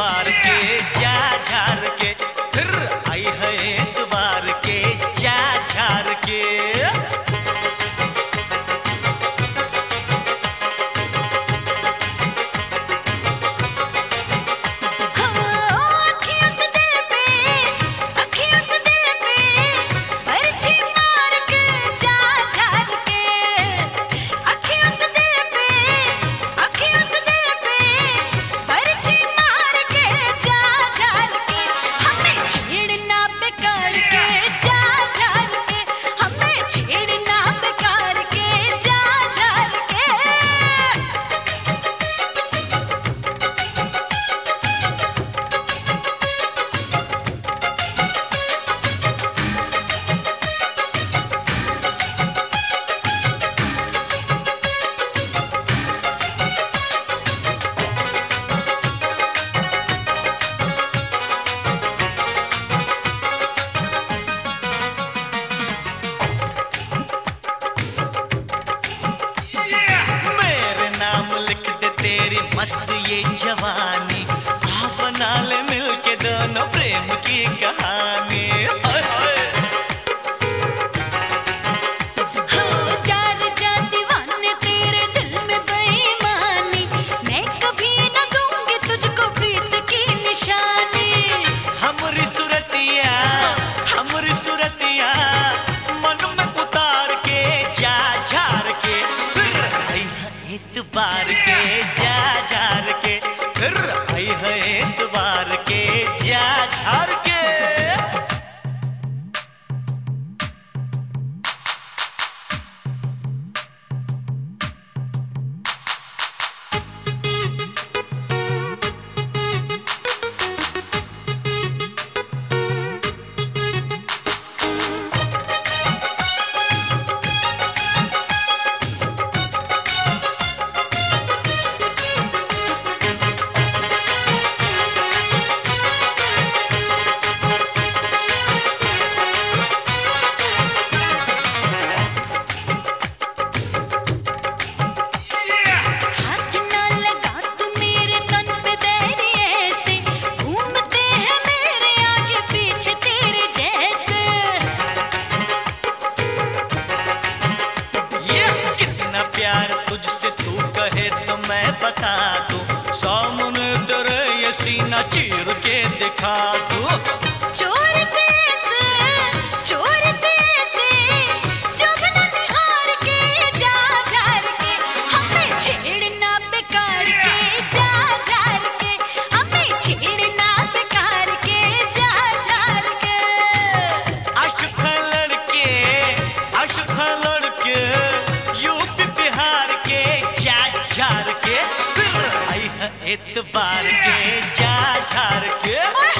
एतवार के जा झार के, फिर आई है एतवार के जा झार के। तेरी मस्त ये जवानी, आ बना ले मिलके दोनों प्रेम की कहानी। हो जार जा दीवाने तेरे दिल में बेईमानी, मैं कभी न दूंगी तुझको प्रीत की निशानी। हमरी सुरतिया मन में उतार के जा झार के, फिर आई है एतवार के जा झार के, फिर आई है एतवार के जा झार के। तुझसे तू कहे तो मैं बता दूं, सामने तेरे ये सीना चीर के दिखा दूं। चोर से जुगन निहार के जा झार के, हमें छेड़ना बेकार के जा झार के, हमें छेड़ना बेकार के जा झार के। आशिक लड़के यूपी बिहार के जा झार के, फिर आई है एतवार के जा झार के।